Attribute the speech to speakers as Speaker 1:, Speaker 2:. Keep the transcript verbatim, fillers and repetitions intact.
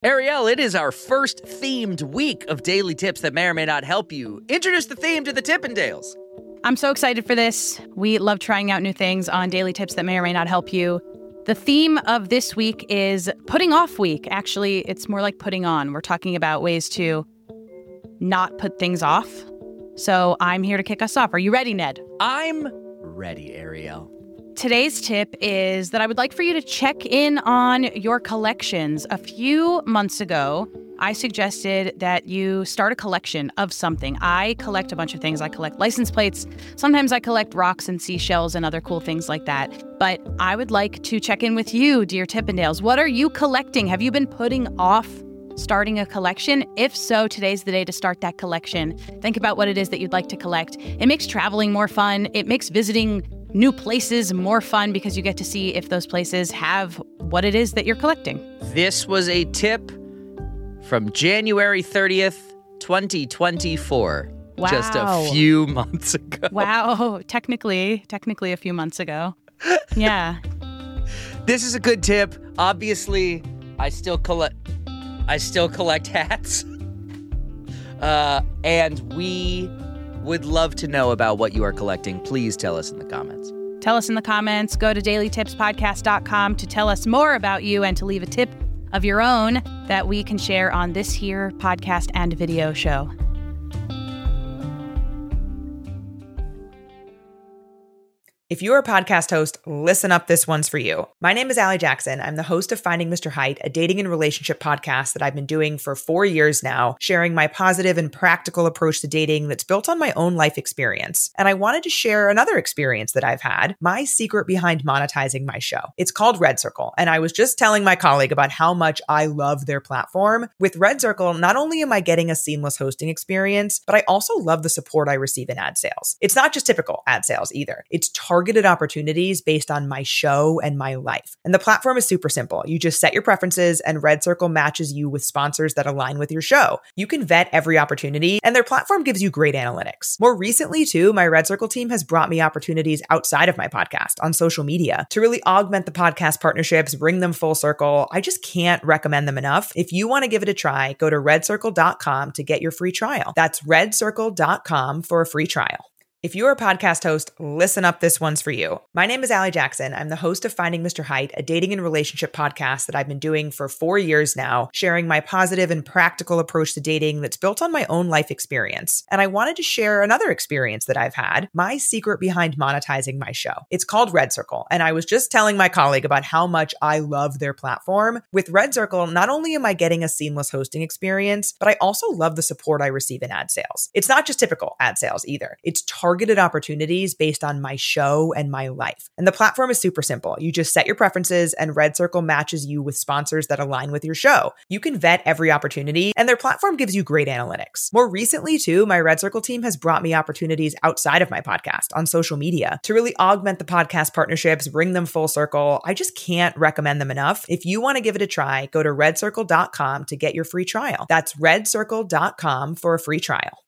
Speaker 1: Ariel, it is our first themed week of daily tips that may or may not help you. Introduce the theme to the Tippendales.
Speaker 2: I'm so excited for this. We love trying out new things on daily tips that may or may not help you. The theme of this week is putting off week. Actually, it's more like putting on. We're talking about ways to not put things off. So I'm here to kick us off. Are you ready, Ned?
Speaker 1: I'm ready, Ariel.
Speaker 2: Today's tip is that I would like for you to check in on your collections. A few months ago, I suggested that you start a collection of something. I collect a bunch of things. I collect license plates. Sometimes I collect rocks and seashells and other cool things like that. But I would like to check in with you, dear Tippendales. What are you collecting? Have you been putting off starting a collection? If so, today's the day to start that collection. Think about what it is that you'd like to collect. It makes traveling more fun. It makes visiting new places more fun because you get to see if those places have what it is that you're collecting.
Speaker 1: This was a tip from January thirtieth, twenty twenty-four.
Speaker 2: Wow.
Speaker 1: Just a few months ago.
Speaker 2: Wow. Technically, technically a few months ago. Yeah.
Speaker 1: This is a good tip. Obviously, I still collect I still collect hats. Uh, and we would love to know about what you are collecting. Please tell us in the comments.
Speaker 2: Tell us in the comments. Go to daily tips podcast dot com to tell us more about you and to leave a tip of your own that we can share on this here podcast and video show.
Speaker 3: If you're a podcast host, listen up, this one's for you. My name is Allie Jackson. I'm the host of Finding Mister Height, a dating and relationship podcast that I've been doing for four years now, sharing my positive and practical approach to dating that's built on my own life experience. And I wanted to share another experience that I've had, my secret behind monetizing my show. It's called Red Circle, and I was just telling my colleague about how much I love their platform. With Red Circle, not only am I getting a seamless hosting experience, but I also love the support I receive in ad sales. It's not just typical ad sales either. It's targeted targeted opportunities based on my show and my life. And the platform is super simple. You just set your preferences and Red Circle matches you with sponsors that align with your show. You can vet every opportunity and their platform gives you great analytics. More recently too, my Red Circle team has brought me opportunities outside of my podcast on social media to really augment the podcast partnerships, bring them full circle. I just can't recommend them enough. If you want to give it a try, go to red circle dot com to get your free trial. That's red circle dot com for a free trial. If you're a podcast host, listen up, this one's for you. My name is Allie Jackson. I'm the host of Finding Mister Height, a dating and relationship podcast that I've been doing for four years now, sharing my positive and practical approach to dating that's built on my own life experience. And I wanted to share another experience that I've had, my secret behind monetizing my show. It's called Red Circle, and I was just telling my colleague about how much I love their platform. With Red Circle, not only am I getting a seamless hosting experience, but I also love the support I receive in ad sales. It's not just typical ad sales either. It's targeted targeted opportunities based on my show and my life. And the platform is super simple. You just set your preferences and Red Circle matches you with sponsors that align with your show. You can vet every opportunity and their platform gives you great analytics. More recently too, my Red Circle team has brought me opportunities outside of my podcast on social media to really augment the podcast partnerships, bring them full circle. I just can't recommend them enough. If you want to give it a try, go to red circle dot com to get your free trial. That's red circle dot com for a free trial.